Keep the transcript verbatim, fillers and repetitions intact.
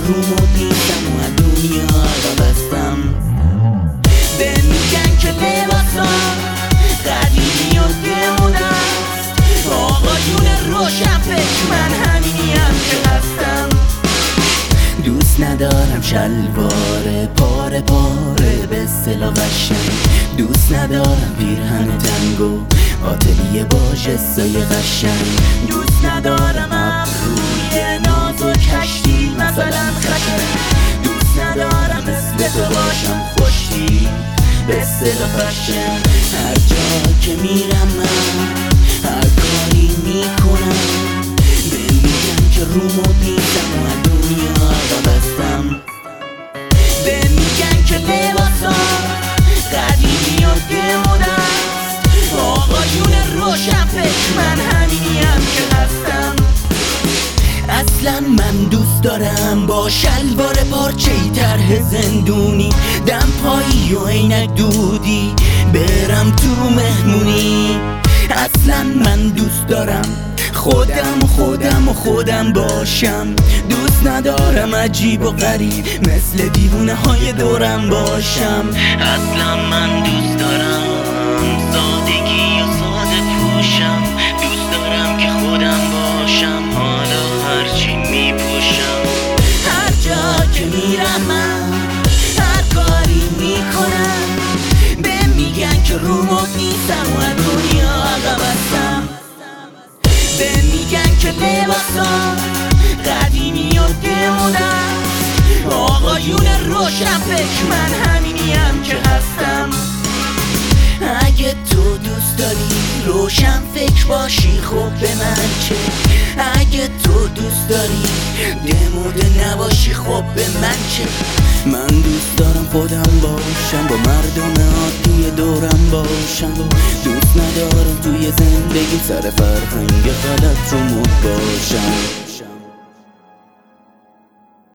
رو مد نیستم و از دنیا عقب هستم. به میگن که لباسام قدیمی و دموده است، آقایون روشن فکر من همینیم که هستم. دوست ندارم شلوار پاره پاره به اصطلاح قشنگ، دوست ندارم پیرهن تنگ و آتلیه با جسای قشنگ، دوست ندارم ابروی ناز و کشتی مثلا خشن، دوست ندارم مثل تو باشم خوشتی به اصطلاح فشن. هر جا که میرم من هر کاری میکنم به میگم که رو مد نیستم و از دنیا عقب هستم. به میگن که لباسام قدیمی و دموده است، آقایون روشن فکر من همینیم که هستم. اصلا من دوست دارم با شلوار پارچه‌ای طرح زندونی، دم پایی و عینک دودی برم تو مهمونی. اصلا من دوست دارم خودم و خودم و خودم باشم، دوست ندارم عجیب و غریب مثل دیوونه های دورم باشم. اصلا من دوست دارم سادگی و ساده پوشم، دوست دارم که خودم باشم حالا هرچی میپوشم. هر جا که میرم من هر کاری میکنم به میگن که رو مد نیستم و دنیا عقب هستم. به میگن که لباسام قدیمی و دموده است، آقایون روشن فکر من همینیم که هستم. اگه تو دوست داری روشن فکر باشی خب به من چه، اگه تو دوست داری دموده نباشی خب به من چه. من دوست دارم خودم باشم با مردم عادی دورم باشم، دوست ندارم توی زندگی سر فرهنگ غلط رو مد باشم.